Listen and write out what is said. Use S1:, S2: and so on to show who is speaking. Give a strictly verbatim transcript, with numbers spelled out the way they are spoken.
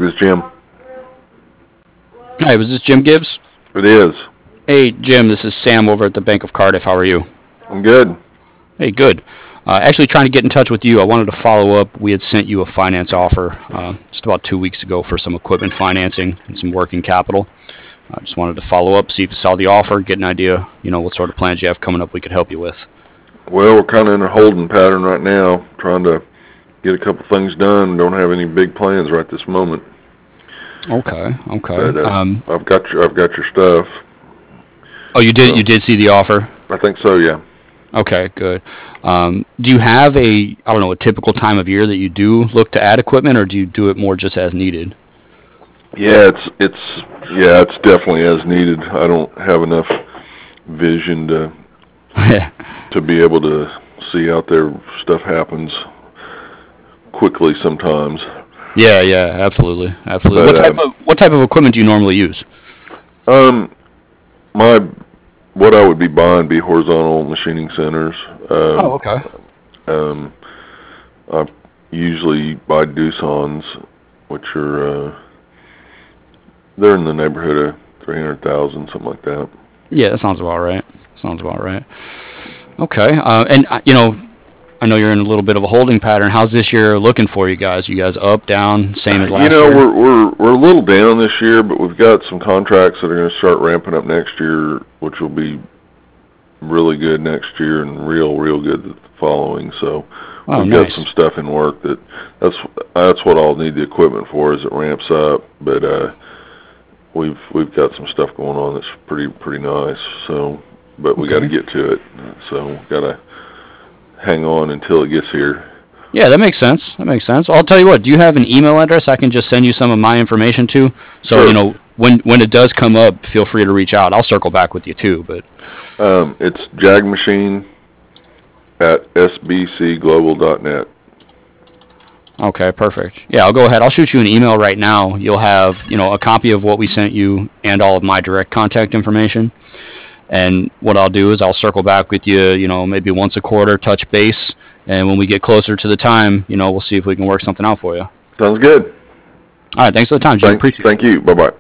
S1: this is Jim.
S2: Hi, was this Jim Gibbs?
S1: It is.
S2: Hey, Jim, this is Sam over at the Bank of Cardiff. How are you?
S1: I'm good.
S2: Hey, good. Uh, actually, trying to get in touch with you. I wanted to follow up. We had sent you a finance offer uh, just about two weeks ago for some equipment financing and some working capital. I just wanted to follow up, see if you saw the offer, get an idea, you know, what sort of plans you have coming up we could help you with.
S1: Well, we're kind of in a holding pattern right now, trying to get a couple things done. Don't have any big plans right this moment.
S2: Okay, okay.
S1: But uh,
S2: Um,
S1: I've got your I've got your stuff.
S2: oh, you did you
S1: So
S2: did see the offer?
S1: I think so. Yeah.
S2: Okay, good. Um, do you have a I don't know a typical time of year that you do look to add equipment, or do you do it more just as needed?
S1: Yeah. It's it's yeah. It's definitely as needed. I don't have enough vision to to be able to see out there. Stuff happens quickly sometimes.
S2: Yeah, yeah, absolutely, absolutely.
S1: But
S2: What type
S1: uh,
S2: of what type of equipment do you normally use?
S1: um, my what I would be buying be horizontal machining centers.
S2: Oh,
S1: Um,
S2: okay.
S1: um, I usually buy Doosan's, which are uh, they're in the neighborhood of three hundred thousand, something like that.
S2: Yeah, that sounds about right. Sounds about right. Okay. Uh, and uh, you know, I know you're in a little bit of a holding pattern. How's this year looking for you guys? You guys up, down, same as
S1: You
S2: last
S1: know,
S2: year?
S1: we're we're we're a little down this year, but we've got some contracts that are going to start ramping up next year, which will be really good next year and real real good the following. So
S2: Oh,
S1: we've got some
S2: nice.
S1: stuff in work that that's that's what I'll need the equipment for as it ramps up. But uh, we've we've got some stuff going on that's pretty pretty nice. So, but we got to
S2: Okay.
S1: get to it. So got to hang on until it gets here.
S2: Yeah, that makes sense. That makes sense. I'll tell you what. Do you have an email address I can just send you some of my information to? So you
S1: Sure.
S2: know when when it does come up, feel free to reach out. I'll circle back with you too. But
S1: Um, it's jagmachine at s b c global dot net.
S2: okay, perfect. Yeah, I'll go ahead. I'll shoot you an email right now. You'll have you know a copy of what we sent you and all of my direct contact information. And what I'll do is I'll circle back with you, you know, maybe once a quarter, touch base, and when we get closer to the time, you know, we'll see if we can work something out for you. All
S1: Sounds good.
S2: right, thanks for the time, Jim.
S1: Thank
S2: Appreciate it.
S1: thank you. Bye bye.